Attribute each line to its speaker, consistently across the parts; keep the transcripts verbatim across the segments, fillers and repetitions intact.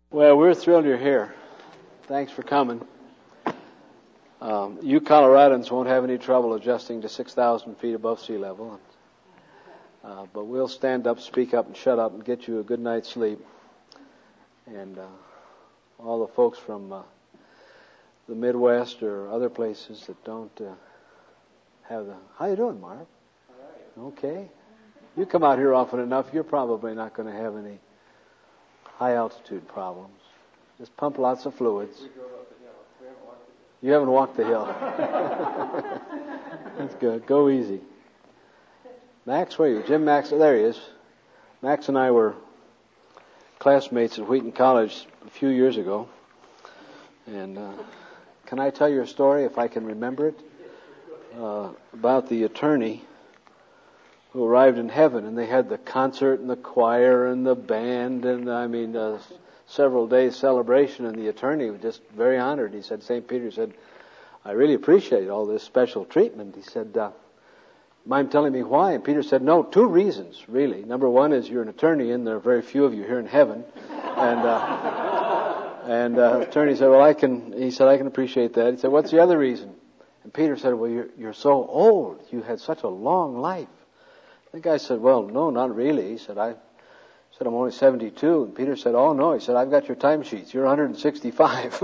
Speaker 1: Well, we're thrilled you're here. Thanks for coming. Um, you Coloradans won't have any trouble adjusting to six thousand feet above sea level. Uh, but we'll stand up, speak up, and shut up and get you a good night's sleep. And uh, all the folks from uh, the Midwest or other places that don't uh, have the... How you doing, Marv? All right. Okay. You come out here often enough, you're probably not going to have any high altitude problems. Just pump lots of fluids. We drove up the hill. We haven't walked the hill. You haven't walked the hill. That's good. Go easy. Max, where are you? Jim Max, oh, there he is. Max and I were classmates at Wheaton College a few years ago. And uh, can I tell you a story, if I can remember it, uh, about the attorney who arrived in heaven, and they had the concert and the choir and the band and, I mean, uh, several days celebration, and the attorney was just very honored. He said, Saint Peter said, I really appreciate all this special treatment. He said, uh, mind telling me why? And Peter said, no, two reasons, really. Number one is you're an attorney, and there are very few of you here in heaven. And uh, and uh, attorney said, well, I can, he said, I can appreciate that. He said, what's the other reason? And Peter said, well, you're, you're so old. You had such a long life. The guy said, well, no, not really. He said, I said, I'm only seventy-two. And Peter said, oh, no. He said, I've got your timesheets. You're one hundred sixty-five.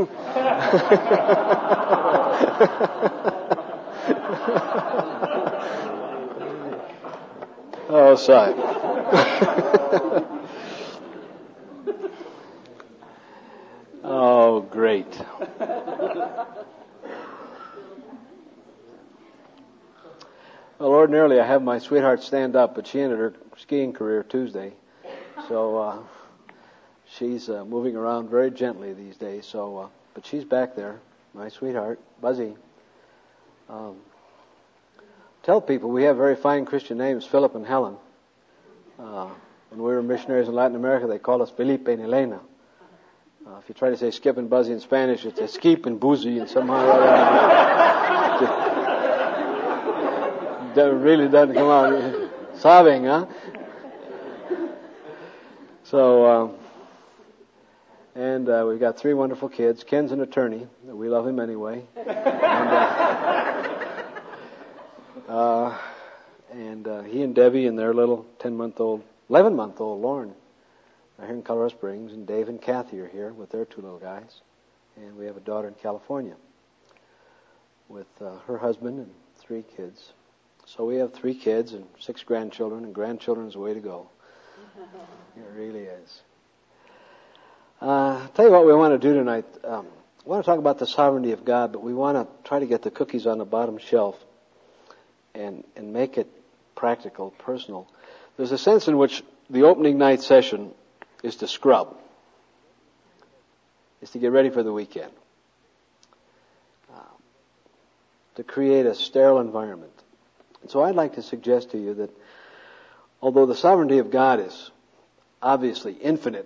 Speaker 1: Oh, sorry. Oh, great. Well, ordinarily I have my sweetheart stand up, but she ended her skiing career Tuesday. So uh, she's uh, moving around very gently these days. So, uh, but she's back there, my sweetheart, Buzzy. Um, tell people we have very fine Christian names, Philip and Helen. Uh, when we were missionaries in Latin America, they called us Felipe and Elena. Uh, if you try to say Skip and Buzzy in Spanish, it's a Skip and Buzzy, and somehow or other. That really doesn't come out. Sobbing, huh? So, um, and uh, we've got three wonderful kids. Ken's an attorney. We love him anyway. And, uh, uh, and uh, he and Debbie and their little ten-month-old, eleven-month-old Lauren are here in Colorado Springs, and Dave and Kathy are here with their two little guys. And we have a daughter in California with uh, her husband and three kids. So we have three kids and six grandchildren, and grandchildren is the way to go. It really is. Uh, I'll tell you what we want to do tonight. Um, we want to talk about the sovereignty of God, but we want to try to get the cookies on the bottom shelf and, and make it practical, personal. There's a sense in which the opening night session is to scrub, is to get ready for the weekend, uh, to create a sterile environment. And so I'd like to suggest to you that although the sovereignty of God is obviously infinite,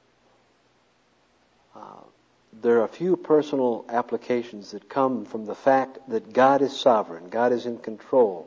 Speaker 1: uh, there are a few personal applications that come from the fact that God is sovereign, God is in control,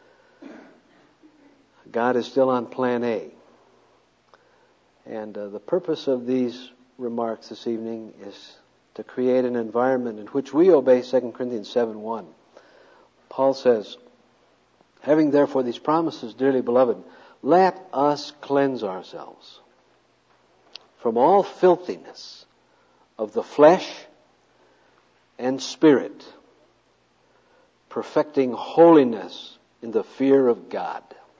Speaker 1: God is still on plan A. And uh, the purpose of these remarks this evening is to create an environment in which we obey Second Corinthians seven one. Paul says, having therefore these promises, dearly beloved, let us cleanse ourselves from all filthiness of the flesh and spirit, perfecting holiness in the fear of God.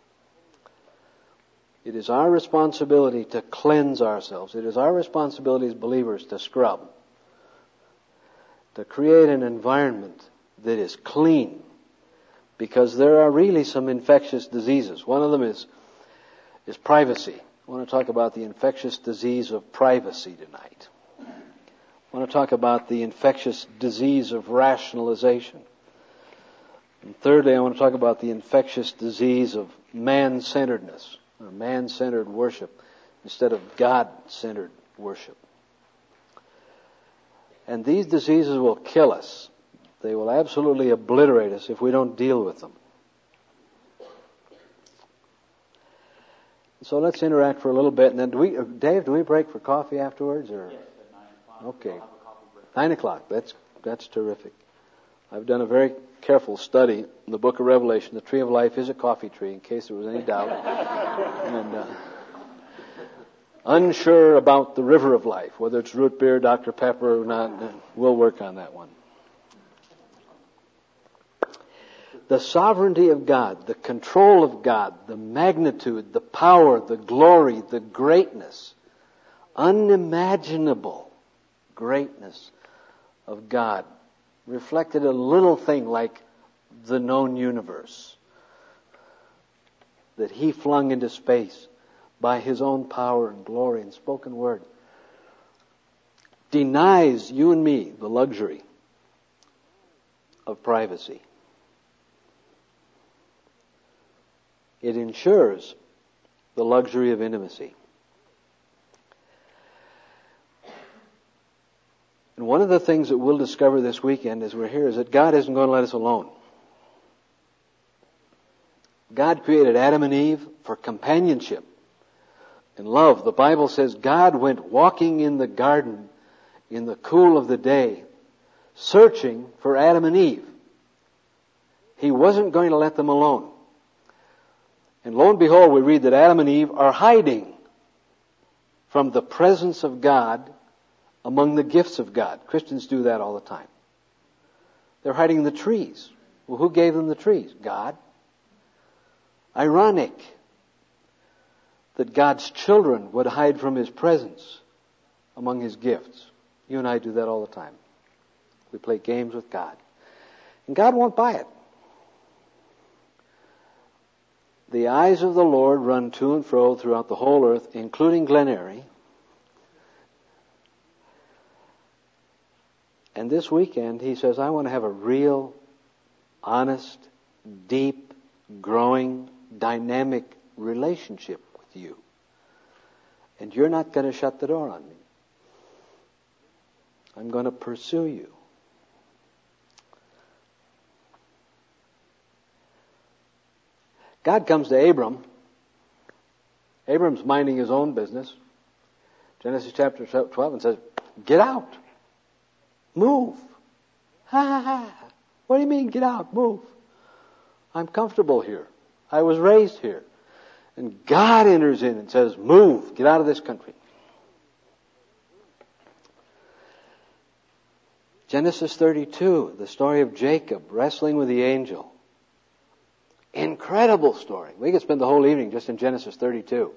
Speaker 1: It is our responsibility to cleanse ourselves. It is our responsibility as believers to scrub, to create an environment that is clean, because there are really some infectious diseases. One of them is is privacy. I want to talk about the infectious disease of privacy tonight. I want to talk about the infectious disease of rationalization. And thirdly, I want to talk about the infectious disease of man-centeredness, or man-centered worship, instead of God-centered worship. And these diseases will kill us. They will absolutely obliterate us if we don't deal with them. So let's interact for a little bit, and then do we, Dave, do we break for coffee afterwards, or? Yes. Okay. Nine o'clock. That's that's terrific. I've done a very careful study in the book of Revelation. The tree of life is a coffee tree, in case there was any doubt. and uh, unsure about the river of life, whether it's root beer, Doctor Pepper or not. We'll work on that one. The sovereignty of God, the control of God, the magnitude, the power, the glory, the greatness, unimaginable greatness of God, reflected a little thing like the known universe that He flung into space by His own power and glory and spoken word, denies you and me the luxury of privacy. It ensures the luxury of intimacy. And one of the things that we'll discover this weekend as we're here is that God isn't going to let us alone. God created Adam and Eve for companionship and love. The Bible says God went walking in the garden in the cool of the day, searching for Adam and Eve. He wasn't going to let them alone. And lo and behold, we read that Adam and Eve are hiding from the presence of God among the gifts of God. Christians do that all the time. They're hiding in the trees. Well, who gave them the trees? God. Ironic that God's children would hide from His presence among His gifts. You and I do that all the time. We play games with God. And God won't buy it. The eyes of the Lord run to and fro throughout the whole earth, including Glen Eyrie. And this weekend, He says, I want to have a real, honest, deep, growing, dynamic relationship with you. And you're not going to shut the door on me. I'm going to pursue you. God comes to Abram. Abram's minding his own business. Genesis chapter twelve, and says, get out. Move. Ha ha ha. What do you mean, get out? Move. I'm comfortable here. I was raised here. And God enters in and says, move. Get out of this country. Genesis thirty-two, the story of Jacob wrestling with the angel. Incredible story. We could spend the whole evening just in Genesis thirty-two.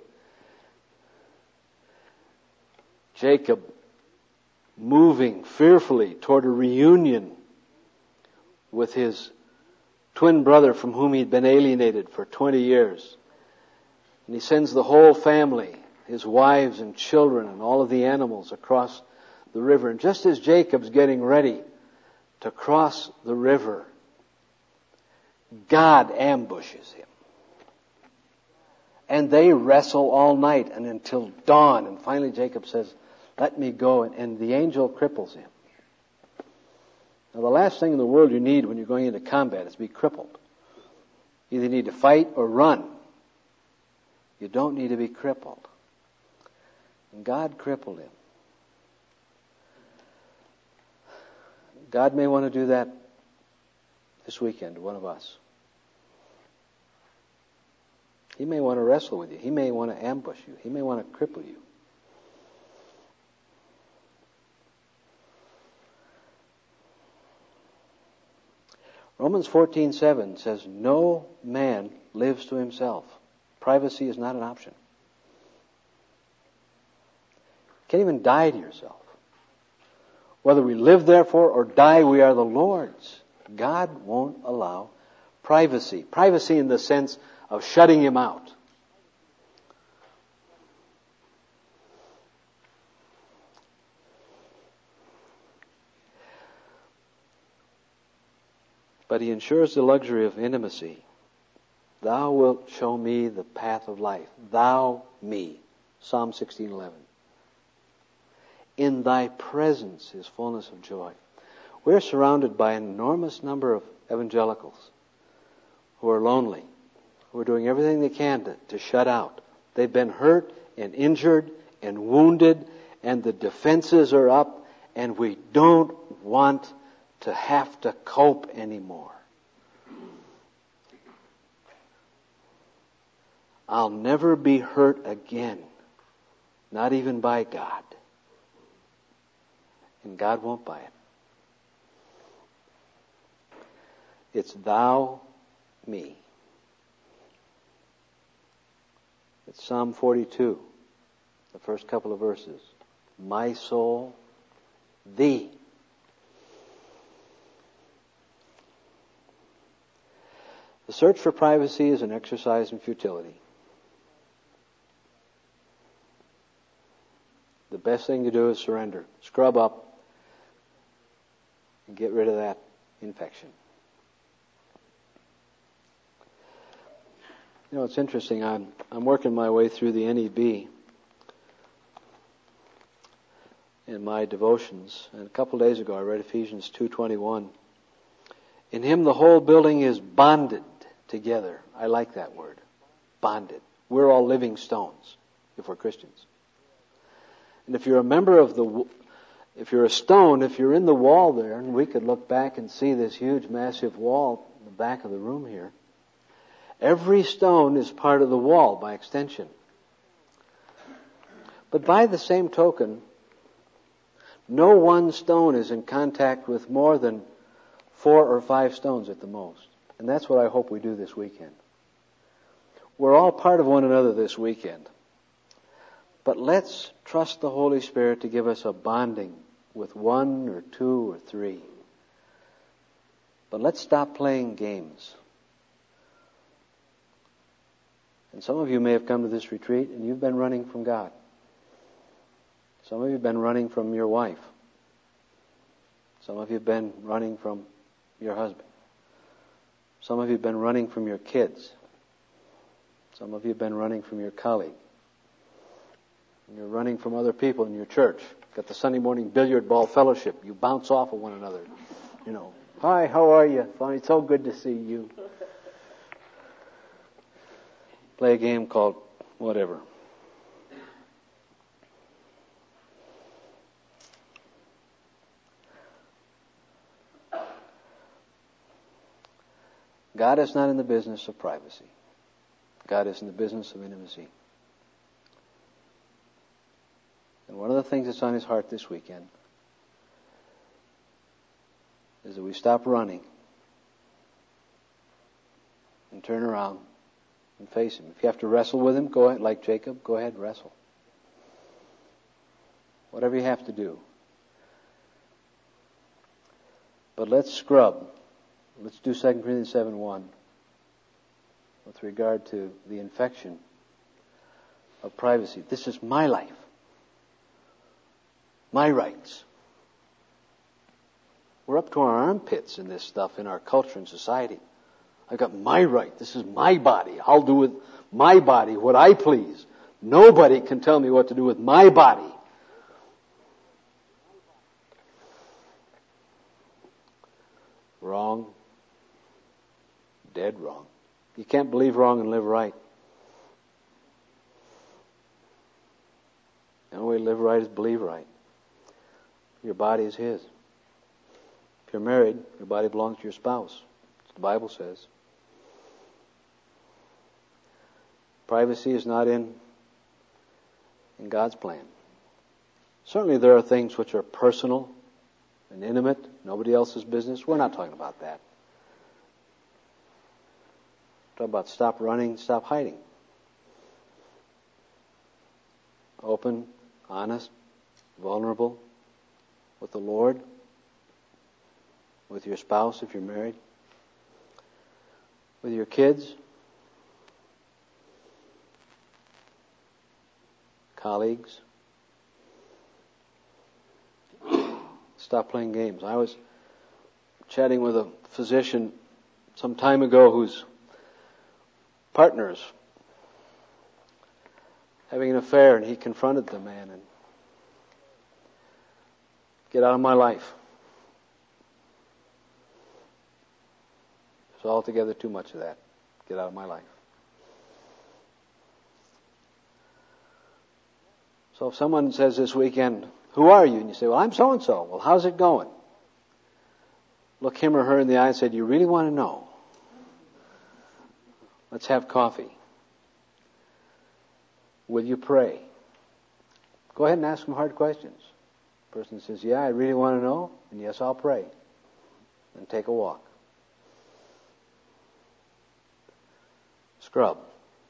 Speaker 1: Jacob moving fearfully toward a reunion with his twin brother from whom he'd been alienated for twenty years. And he sends the whole family, his wives and children and all of the animals across the river. And just as Jacob's getting ready to cross the river, God ambushes him. And they wrestle all night and until dawn. And finally Jacob says, let me go. And, and the angel cripples him. Now the last thing in the world you need when you're going into combat is to be crippled. You either need to fight or run. You don't need to be crippled. And God crippled him. God may want to do that this weekend to one of us. He may want to wrestle with you. He may want to ambush you. He may want to cripple you. Romans fourteen seven says, no man lives to himself. Privacy is not an option. You can't even die to yourself. Whether we live therefore or die, we are the Lord's. God won't allow privacy. Privacy in the sense of shutting Him out. But He ensures the luxury of intimacy. Thou wilt show me the path of life. Thou, me. Psalm sixteen eleven. In Thy presence is fullness of joy. We're surrounded by an enormous number of evangelicals who are lonely, who are doing everything they can to, to shut out. They've been hurt and injured and wounded, and the defenses are up, and we don't want to have to cope anymore. I'll never be hurt again, not even by God. And God won't buy it. It's thou, me. It's Psalm forty-two, the first couple of verses. My soul, thee. The search for privacy is an exercise in futility. The best thing to do is surrender. Scrub up and get rid of that infection. You know, it's interesting. I'm, I'm working my way through the N E B in my devotions. And a couple of days ago I read Ephesians two twenty-one. In Him the whole building is bonded together. I like that word. Bonded. We're all living stones if we're Christians. And if you're a member of the, if you're a stone, if you're in the wall there, and we could look back and see this huge massive wall in the back of the room here, every stone is part of the wall by extension. But by the same token, no one stone is in contact with more than four or five stones at the most. And that's what I hope we do this weekend. We're all part of one another this weekend. But let's trust the Holy Spirit to give us a bonding with one or two or three. But let's stop playing games. And some of you may have come to this retreat and you've been running from God. Some of you have been running from your wife. Some of you have been running from your husband. Some of you have been running from your kids. Some of you have been running from your colleague. And you're running from other people in your church. Got the Sunday morning billiard ball fellowship. You bounce off of one another. You know, hi, how are you? Fine, it's so good to see you. Play a game called whatever. God is not in the business of privacy. God is in the business of intimacy. And one of the things that's on His heart this weekend is that we stop running and turn around and face Him. If you have to wrestle with Him, go ahead, like Jacob, go ahead and wrestle. Whatever you have to do. But let's scrub. Let's do Second Corinthians seven one with regard to the infection of privacy. This is my life. My rights. We're up to our armpits in this stuff in our culture and society. I've got my right. This is my body. I'll do with my body what I please. Nobody can tell me what to do with my body. Wrong. Dead wrong. You can't believe wrong and live right. The only way to live right is believe right. Your body is His. If you're married, your body belongs to your spouse. That's what the Bible says. Privacy is not in, in God's plan. Certainly there are things which are personal and intimate, nobody else's business. We're not talking about that. We're talking about stop running, stop hiding. Open, honest, vulnerable with the Lord, with your spouse if you're married, with your kids, colleagues. Stop playing games. I was chatting with a physician some time ago whose partners having an affair, and he confronted the man and get out of my life. There's altogether too much of that. Get out of my life. So if someone says this weekend, Who are you? And you say, well, I'm so-and-so. Well, how's it going? Look him or her in the eye and say, do you really want to know? Let's have coffee. Will you pray? Go ahead and ask them hard questions. The person says, yeah, I really want to know. And yes, I'll pray. And take a walk. Scrub.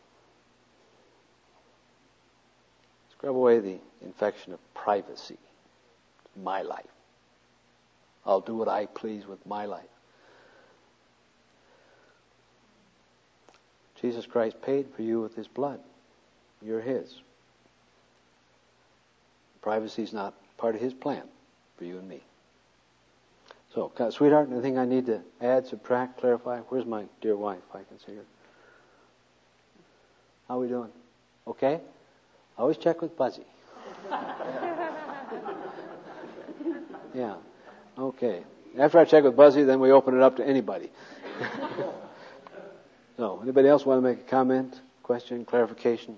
Speaker 1: Scrub away the infection of privacy. My life. I'll do what I please with my life. Jesus Christ paid for you with His blood. You're His. Privacy is not part of His plan for you and me. So, sweetheart, anything I need to add, subtract, clarify? Where's my dear wife? I can see her. How are we doing? Okay? Always check with Buzzy. Yeah. Okay. After I check with Buzzy, then we open it up to anybody. So, anybody else want to make a comment, question, clarification?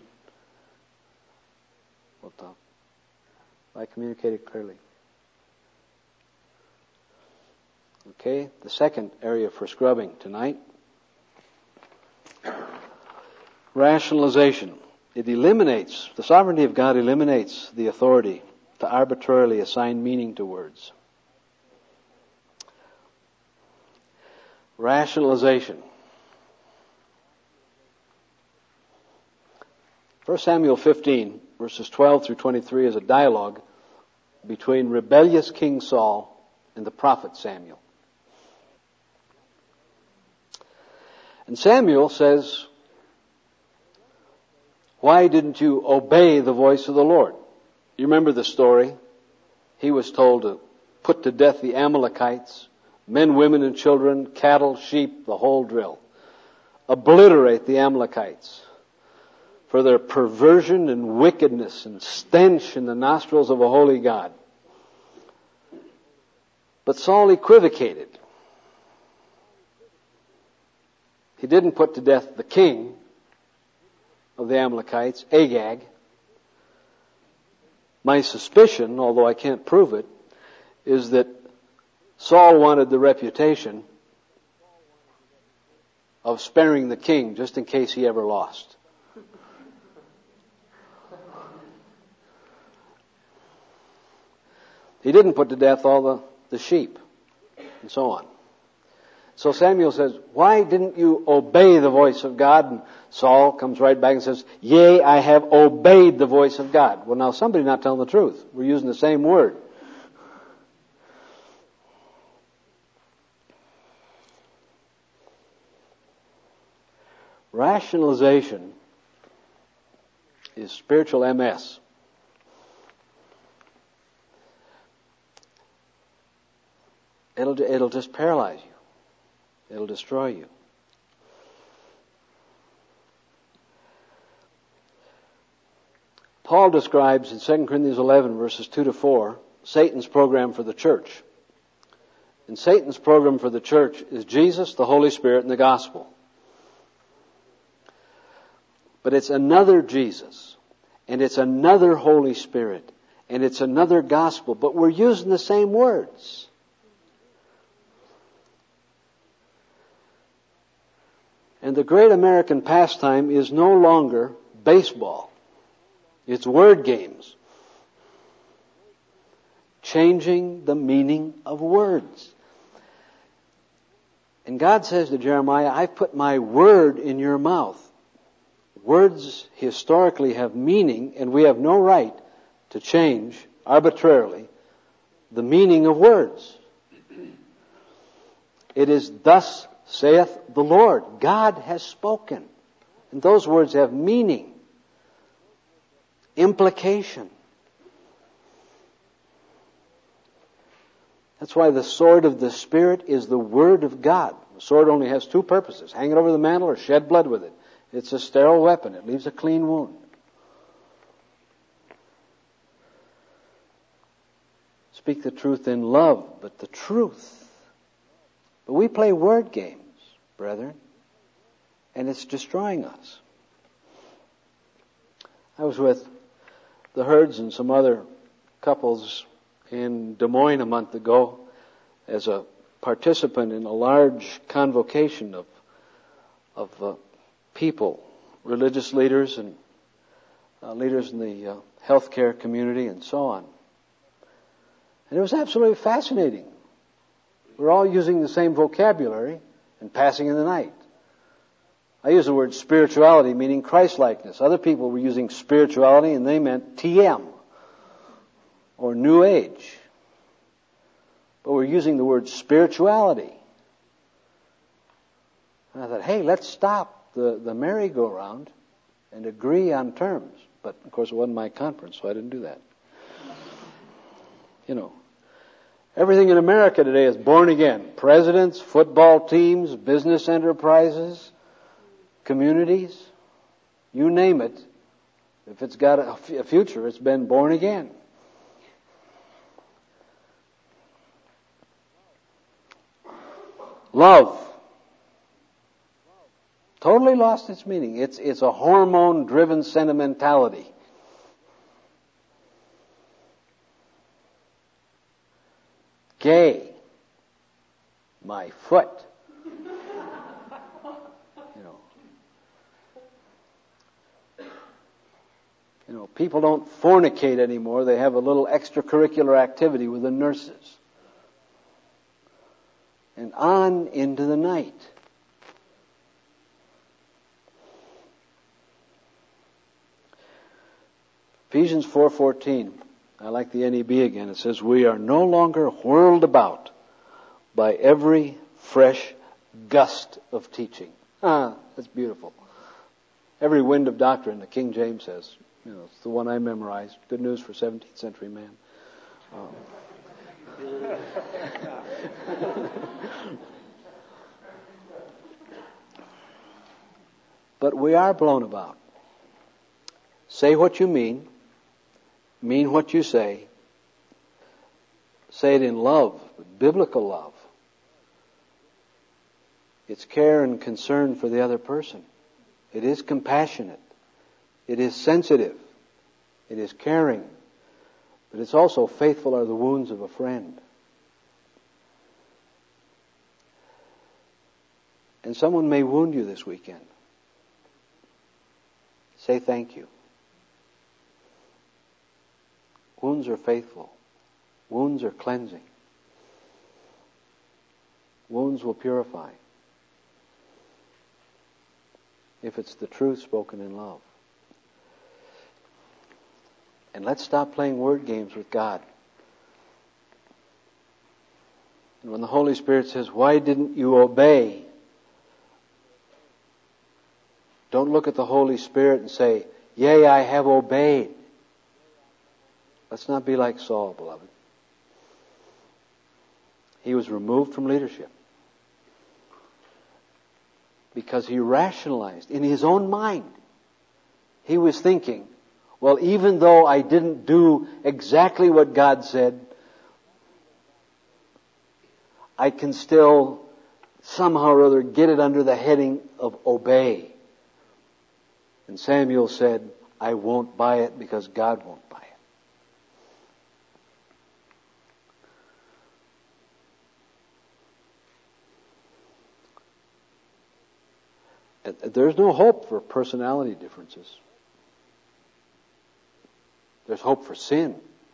Speaker 1: We'll talk. I communicated clearly. Okay, the second area for scrubbing tonight. Rationalization. It eliminates, the sovereignty of God eliminates the authority to arbitrarily assign meaning to words. Rationalization. First Samuel fifteen, verses twelve through twenty-three is a dialogue between rebellious King Saul and the prophet Samuel. And Samuel says, why didn't you obey the voice of the Lord? You remember the story. He was told to put to death the Amalekites, men, women, and children, cattle, sheep, the whole drill. Obliterate the Amalekites for their perversion and wickedness and stench in the nostrils of a holy God. But Saul equivocated. He didn't put to death the king of the Amalekites, Agag. My suspicion, although I can't prove it, is that Saul wanted the reputation of sparing the king just in case he ever lost. He didn't put to death all the, the sheep and so on. So Samuel says, why didn't you obey the voice of God? And Saul comes right back and says, yea, I have obeyed the voice of God. Well, now somebody's not telling the truth. We're using the same word. Rationalization is spiritual M S. It'll, it'll just paralyze you. It'll destroy you. Paul describes in Second Corinthians eleven, verses two to four, Satan's program for the church. And Satan's program for the church is Jesus, the Holy Spirit, and the gospel. But it's another Jesus, and it's another Holy Spirit, and it's another gospel, but we're using the same words. And the great American pastime is no longer baseball. It's word games. Changing the meaning of words. And God says to Jeremiah, I've put my word in your mouth. Words historically have meaning, and we have no right to change arbitrarily the meaning of words. It is thus saith the Lord. God has spoken. And those words have meaning, implication. That's why the sword of the Spirit is the Word of God. The sword only has two purposes: hang it over the mantle or shed blood with it. It's a sterile weapon. It leaves a clean wound. Speak the truth in love, but the truth. But we play word games, brethren, and it's destroying us. I was with the Herds and some other couples in Des Moines a month ago as a participant in a large convocation of of uh, people, religious leaders and uh, leaders in the uh, healthcare community and so on. And it was absolutely fascinating. We're all using the same vocabulary and passing in the night. I use the word spirituality, meaning Christ-likeness. Other people were using spirituality and they meant T M or New Age. But we're using the word spirituality. And I thought, hey, let's stop the, the merry-go-round and agree on terms. But, of course, it wasn't my conference, so I didn't do that. You know, everything in America today is born again. Presidents, football teams, business enterprises, communities, you name it. If it's got a, a future, it's been born again. Love. Totally lost its meaning. It's, it's a hormone-driven sentimentality. Gay. My foot. You know. You know, people don't fornicate anymore. They have a little extracurricular activity with the nurses. And on into the night. Ephesians four fourteen. I like the N E B again. It says, we are no longer whirled about by every fresh gust of teaching. Ah, that's beautiful. Every wind of doctrine, the King James says. You know, it's the one I memorized. Good news for seventeenth century man. Um, but we are blown about. Say what you mean. Mean what you say. Say it in love, biblical love. It's care and concern for the other person. It is compassionate. It is sensitive. It is caring. But it's also faithful are the wounds of a friend. And someone may wound you this weekend. Say thank you. Wounds are faithful. Wounds are cleansing. Wounds will purify. If it's the truth spoken in love. And let's stop playing word games with God. And when the Holy Spirit says, why didn't you obey? Don't look at the Holy Spirit and say, yea, I have obeyed. Let's not be like Saul, beloved. He was removed from leadership because he rationalized in his own mind. He was thinking, well, even though I didn't do exactly what God said, I can still somehow or other get it under the heading of obey. And Samuel said, I won't buy it because God won't buy it. There's no hope for personality differences. There's hope for sin.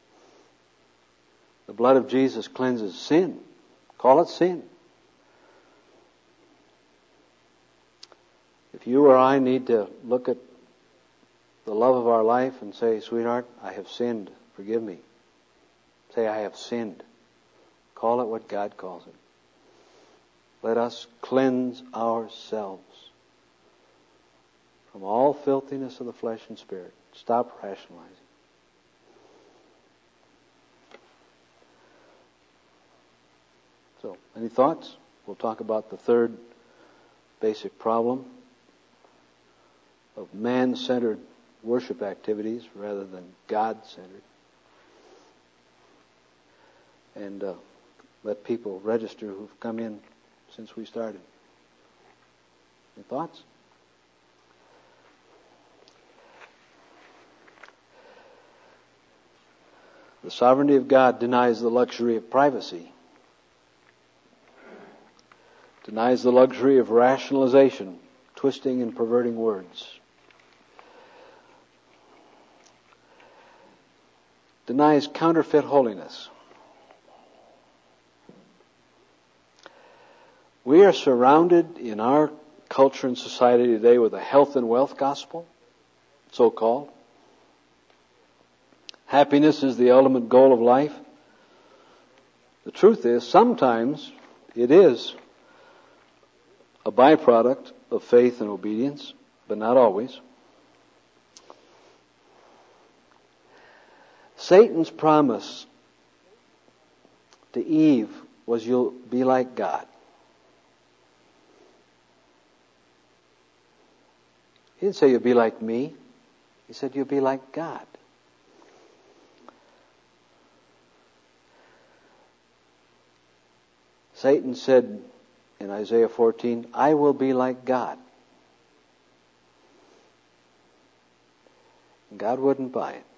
Speaker 1: The blood of Jesus cleanses sin. Call it sin. If you or I need to look at the love of our life and say, sweetheart, I have sinned. Forgive me. Say, I have sinned. Call it what God calls it. Let us cleanse ourselves from all filthiness of the flesh and spirit. Stop rationalizing. So, any thoughts? We'll talk about the third basic problem of man-centered worship activities rather than God-centered. And uh, let people register who've come in since we started. Any thoughts? The sovereignty of God denies the luxury of privacy, denies the luxury of rationalization, twisting and perverting words, denies counterfeit holiness. We are surrounded in our culture and society today with a health and wealth gospel, so-called. Happiness is the ultimate goal of life. The truth is, sometimes it is a byproduct of faith and obedience, but not always. Satan's promise to Eve was, you'll be like God. He didn't say you'll be like me. He said you'll be like God. Satan said in Isaiah fourteen, I will be like God. And God wouldn't buy it.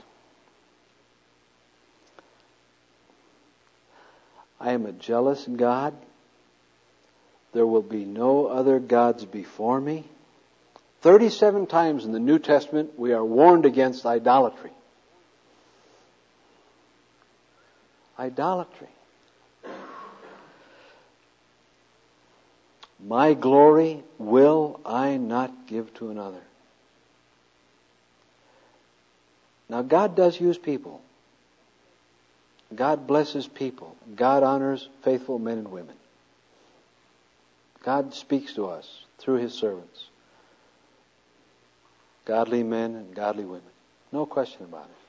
Speaker 1: I am a jealous God. There will be no other gods before me. thirty-seven times in the New Testament we are warned against idolatry. Idolatry. My glory will I not give to another. Now God does use people. God blesses people. God honors faithful men and women. God speaks to us through His servants. Godly men and godly women. No question about it.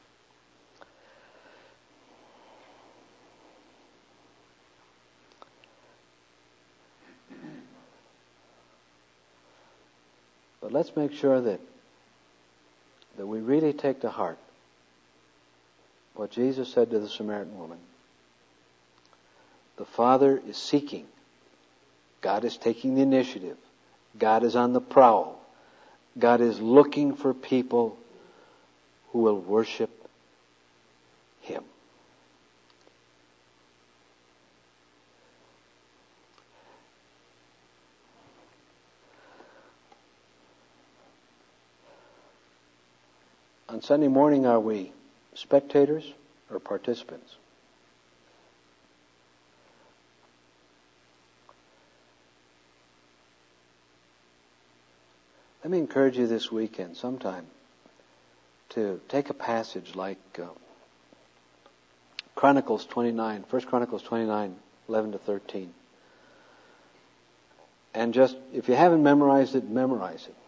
Speaker 1: But let's make sure that that we really take to heart what Jesus said to the Samaritan woman. The Father is seeking. God is taking the initiative. God is on the prowl. God is looking for people who will worship Him. On Sunday morning, are we spectators or participants? Let me encourage you this weekend sometime to take a passage like uh, Chronicles twenty-nine, First Chronicles twenty-nine, eleven to thirteen. And just, if you haven't memorized it, memorize it.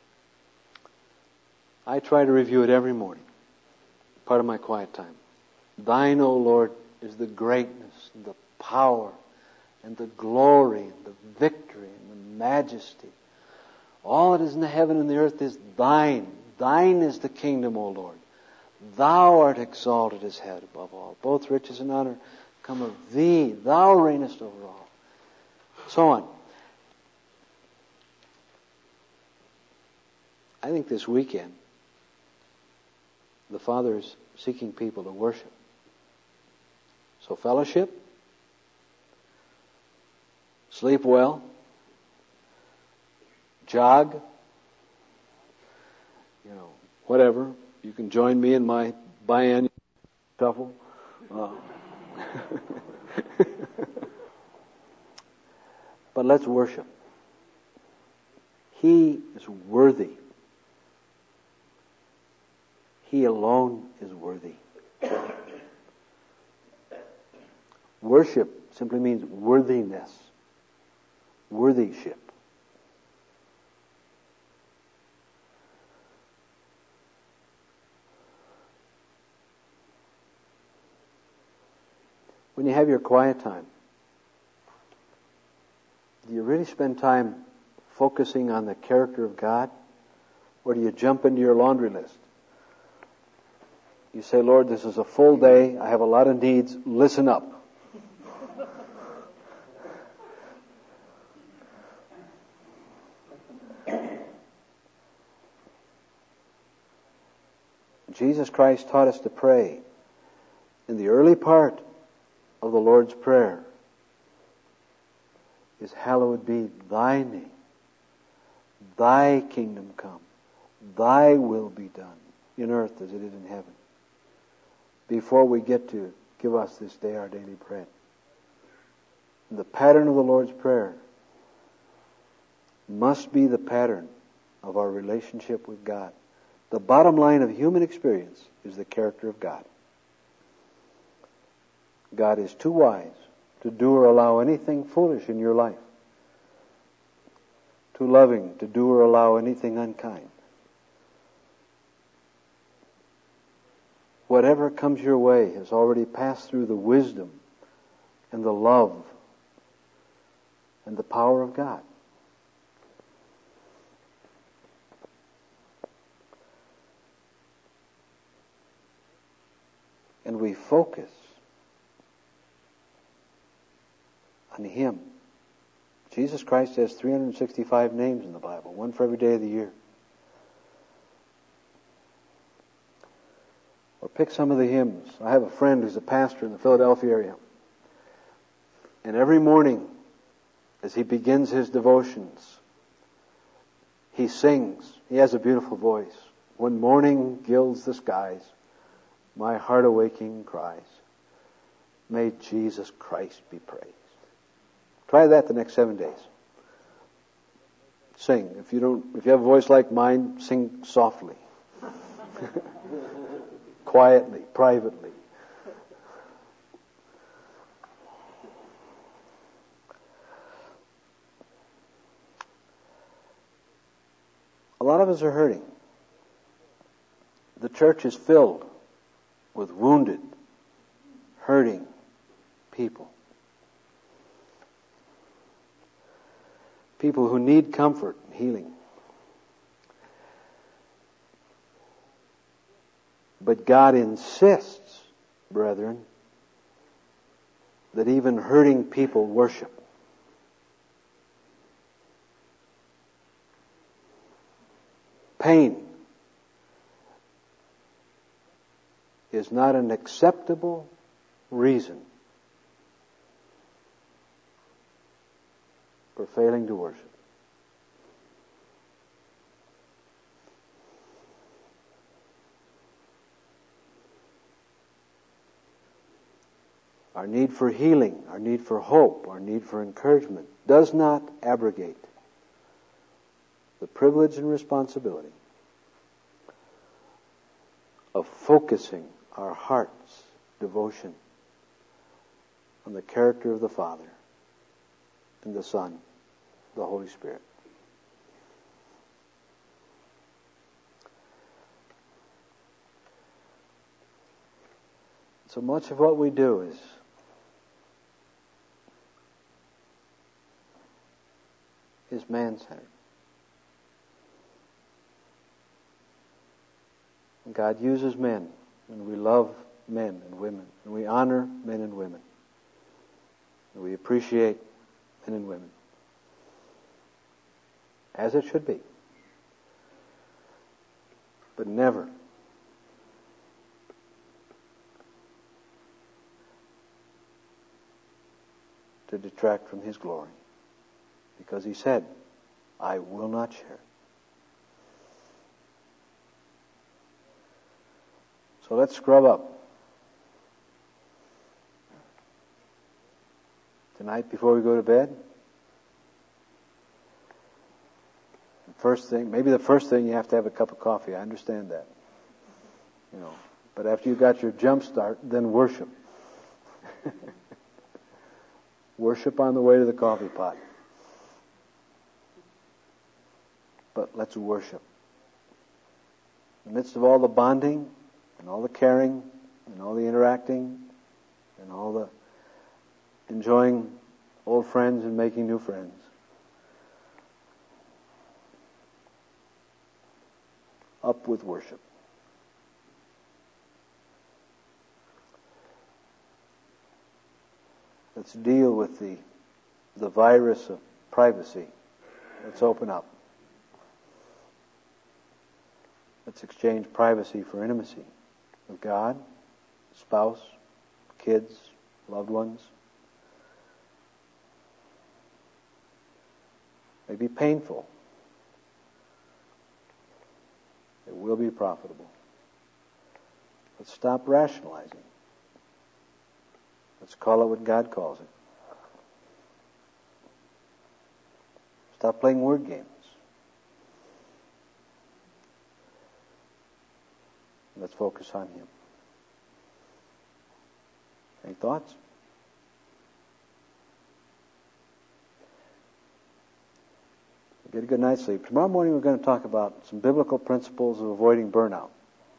Speaker 1: I try to review it every morning, part of my quiet time. Thine, O Lord, is the greatness and the power and the glory and the victory and the majesty. All that is in the heaven and the earth is thine. Thine is the kingdom, O Lord. Thou art exalted as head above all. Both riches and honor come of Thee. Thou reignest over all. So on. I think this weekend, the Father is seeking people to worship. So fellowship, sleep well, jog, you know, whatever. You can join me in my biannual shuffle. Uh, but let's worship. He is worthy. He alone is worthy. Worship simply means worthiness, worthyship. When you have your quiet time, do you really spend time focusing on the character of God? Or do you jump into your laundry list? You say, Lord, this is a full day. I have a lot of needs. Listen up. Jesus Christ taught us to pray in the early part of the Lord's Prayer is, hallowed be thy name. Thy kingdom come. Thy will be done in earth as it is in heaven. Before we get to give us this day our daily bread. The pattern of the Lord's Prayer must be the pattern of our relationship with God. The bottom line of human experience is the character of God. God is too wise to do or allow anything foolish in your life. Too loving to do or allow anything unkind. Whatever comes your way has already passed through the wisdom and the love and the power of God. And we focus on Him. Jesus Christ has three hundred sixty-five names in the Bible, one for every day of the year. Or pick some of the hymns. I have a friend who's a pastor in the Philadelphia area. And every morning, as he begins his devotions, he sings. He has a beautiful voice. When morning gilds the skies, my heart awaking cries, may Jesus Christ be praised. Try that the next seven days. Sing. If you don't, if you have a voice like mine, sing softly. Quietly, privately. A lot of us are hurting. The church is filled with wounded, hurting people. People who need comfort and healing. But God insists, brethren, that even hurting people worship. Pain is not an acceptable reason for failing to worship. Our need for healing, our need for hope, our need for encouragement does not abrogate the privilege and responsibility of focusing our heart's devotion on the character of the Father and the Son, the Holy Spirit. So much of what we do is is man-centered. And God uses men, and we love men and women, and we honor men and women, and we appreciate men and women, as it should be. But never to detract from His glory. Because He said, I will not share. So let's scrub up. Tonight before we go to bed, the first thing, maybe the first thing you have to have a cup of coffee. I understand that. You know, but after you got your jump start, then worship. Worship on the way to the coffee pot. But let's worship. In the midst of all the bonding, and all the caring, and all the interacting, and all the enjoying old friends and making new friends, up with worship. Let's deal with the the virus of privacy. Let's open up. Let's exchange privacy for intimacy with God, spouse, kids, loved ones. It may be painful. It will be profitable. Let's stop rationalizing. Let's call it what God calls it. Stop playing word games. Let's focus on Him. Any thoughts? Get a good night's sleep. Tomorrow morning we're going to talk about some biblical principles of avoiding burnout.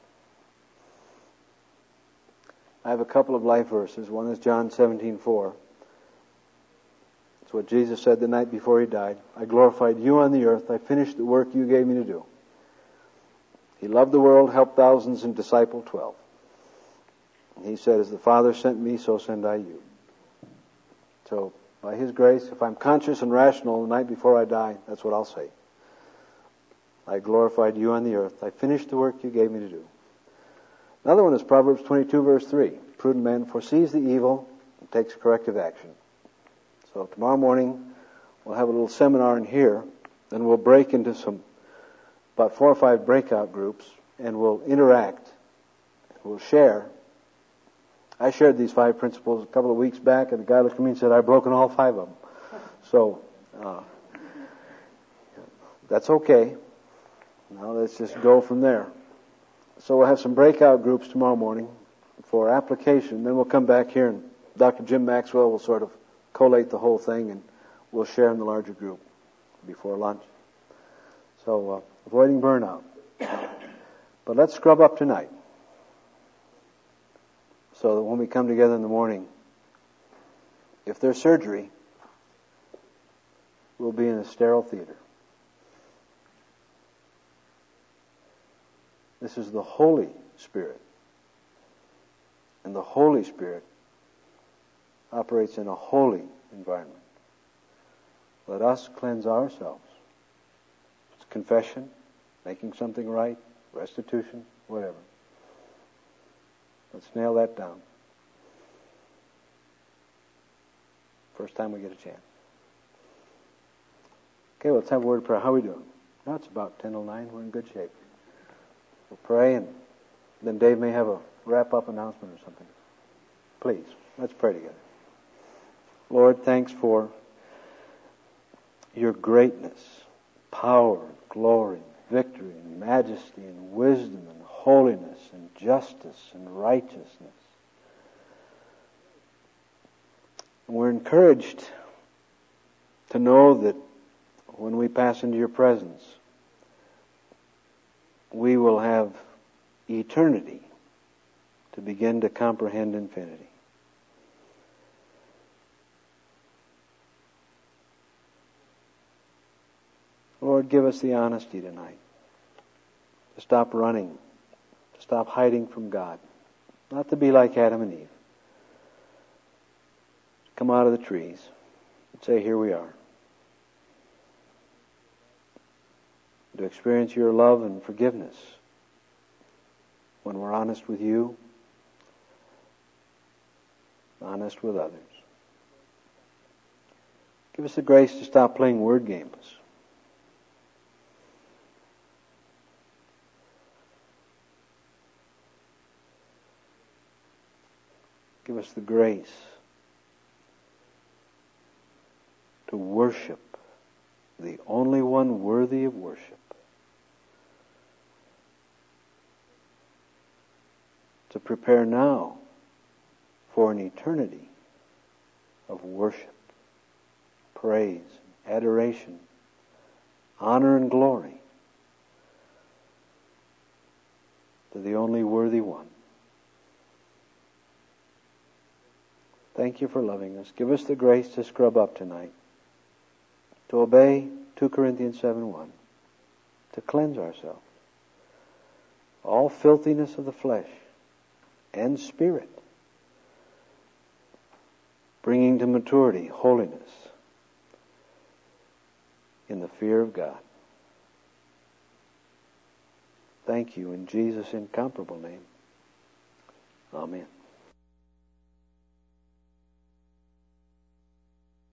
Speaker 1: I have a couple of life verses. One is John seventeen four. It's what Jesus said the night before He died. I glorified You on the earth. I finished the work You gave me to do. He loved the world, helped thousands, and discipled twelve. And He said, as the Father sent me, so send I you. So, by His grace, if I'm conscious and rational the night before I die, that's what I'll say. I glorified You on the earth. I finished the work You gave me to do. Another one is Proverbs twenty-two, verse three. Prudent man foresees the evil and takes corrective action. So tomorrow morning, we'll have a little seminar in here. Then we'll break into some, about four or five breakout groups, and we'll interact. We'll share. I shared these five principles a couple of weeks back, and the guy looked at me and said, I've broken all five of them. So, uh, that's okay. Now let's just go from there. So we'll have some breakout groups tomorrow morning for application. Then we'll come back here, and Doctor Jim Maxwell will sort of collate the whole thing, and we'll share in the larger group before lunch. So, uh, avoiding burnout. But let's scrub up tonight, so that when we come together in the morning, if there's surgery, we'll be in a sterile theater. This is the Holy Spirit. And the Holy Spirit operates in a holy environment. Let us cleanse ourselves. It's confession, making something right, restitution, whatever. Let's nail that down. First time we get a chance. Okay, well, let's have a word of prayer. How are we doing? No, it's about ten oh nine. We're in good shape. We'll pray, and then Dave may have a wrap-up announcement or something. Please, let's pray together. Lord, thanks for Your greatness, power, glory, victory, and majesty, and wisdom, and holiness, and justice, and righteousness. And we're encouraged to know that when we pass into Your presence, we will have eternity to begin to comprehend infinity. Lord, give us the honesty tonight to stop running, to stop hiding from God, not to be like Adam and Eve. Come out of the trees and say, here we are. To experience Your love and forgiveness when we're honest with You, honest with others. Give us the grace to stop playing word games. Give us the grace to worship the only one worthy of worship. To prepare now for an eternity of worship, praise, adoration, honor and glory to the only worthy one. Thank You for loving us. Give us the grace to scrub up tonight, to obey two Corinthians seven one, to cleanse ourselves. All filthiness of the flesh and spirit, bringing to maturity holiness in the fear of God. Thank You in Jesus' incomparable name. Amen.